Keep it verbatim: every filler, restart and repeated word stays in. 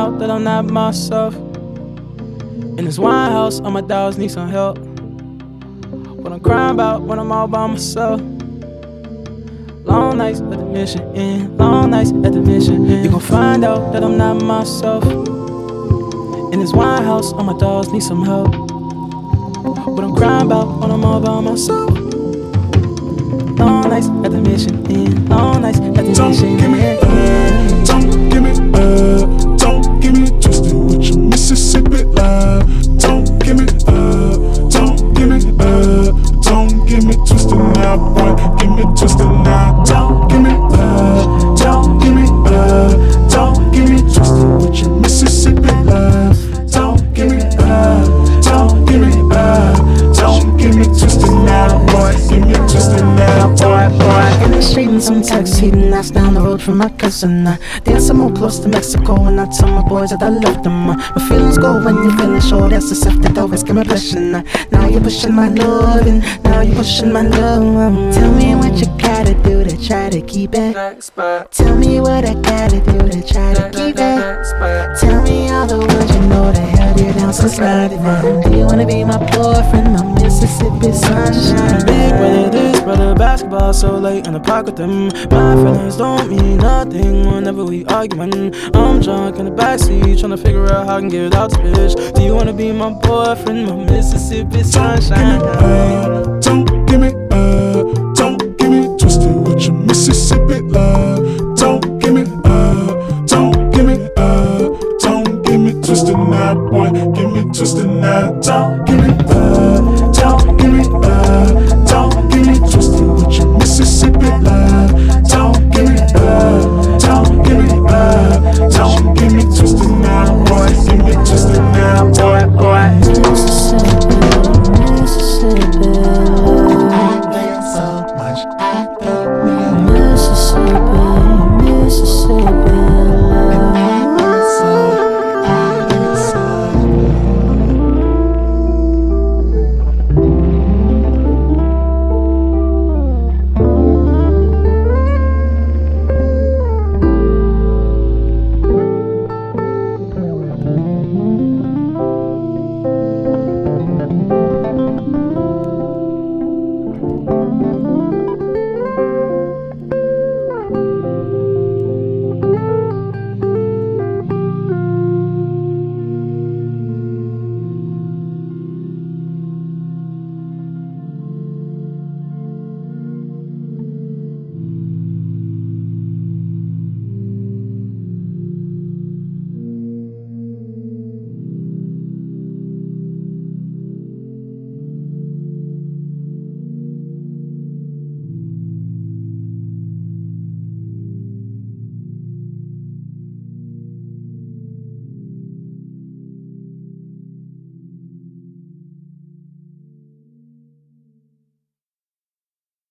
out that I'm not myself. In this wine house, all my dogs need some help. What I'm crying about when I'm all by myself. Long nights at the mission end, long nights at the mission end. You gon' find out that I'm not myself. In this wine house, all my dogs need some help. What I'm crying about when I'm all by myself. Long nights at the mission end, long nights at the Don't mission give me end. uh, don't give me uh, don't give me twisted with your Mississippi love. Don't give me uh, don't give me uh, don't give me twisted now, boy. Give me twisted now. Don't give me uh, don't give me uh, don't give me twisted with your Mississippi love. Don't give me uh, don't give me uh, don't give me twisted now, boy. Give me twisted now, boy, boy. In the street in some tuxedo, that's down the road from my cousin. Uh, dance some more close to Mexico, and I tell my boys that I love them. Uh, my feelings go when you're feeling sure. That's the stuff that always give me passion. Uh, now you're pushing my love, and now you're pushing my love. Um, tell me what you gotta do to try to keep it. Tell me what I gotta do to try to keep it. Tell me all the words you know that held you down so sliding. Do you wanna be my boyfriend, my Mississippi sunshine? Big brother this, brother basketball so late in the park with them. My feelings don't mean nothing whenever we arguing. I'm drunk in the backseat trying to figure out how I can get it out this bitch. Do you wanna be my boyfriend, my Mississippi sunshine? Don't give me uh, don't give me twisted with your Mississippi love. Don't give me uh, don't give me uh, don't give me twisted now, boy. Give me twisted now. Don't give me